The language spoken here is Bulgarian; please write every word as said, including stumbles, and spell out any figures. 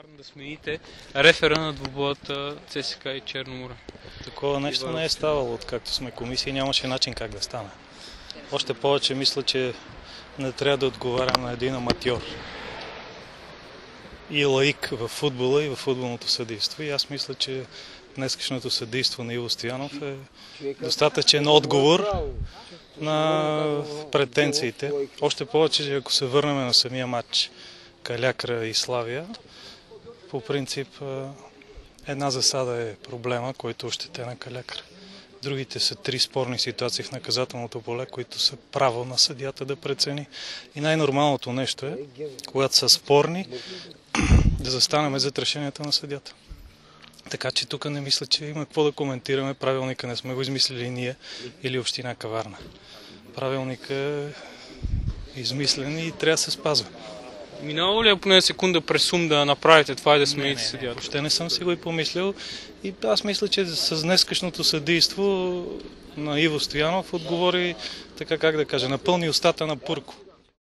да смените рефера на двубоята ЦСКА и Черно море? Такова нещо не е ставало, откакто сме комисии, нямаше начин как да стане. Още повече мисля, че не трябва да отговарям на един аматьор и лаик в футбола и в футболното съдийство. И аз мисля, че днескашното съдийство на Иво Стоянов е достатъчен отговор на претенциите. Още повече, че ако се върнем на самия матч Калякра и Славия, по принцип една засада е проблема, който ощете на Калякра. Другите са три спорни ситуации в наказателното поле, които са право на съдията да прецени. И най-нормалното нещо е, когато са спорни, да застанем зад решенията на съдията. Така че тук не мисля, че има какво да коментираме. Правилника не сме го измислили ние или община Каварна. Правилника е измислен и трябва да се спазва. Минало ли е поне секунда през ум да направите това и да смените съдията? Въобще не съм си го и помислил. И аз мисля, че с днескашното съдийство на Иво Стоянов отговори, така как да кажа, напълни устата на Пурко.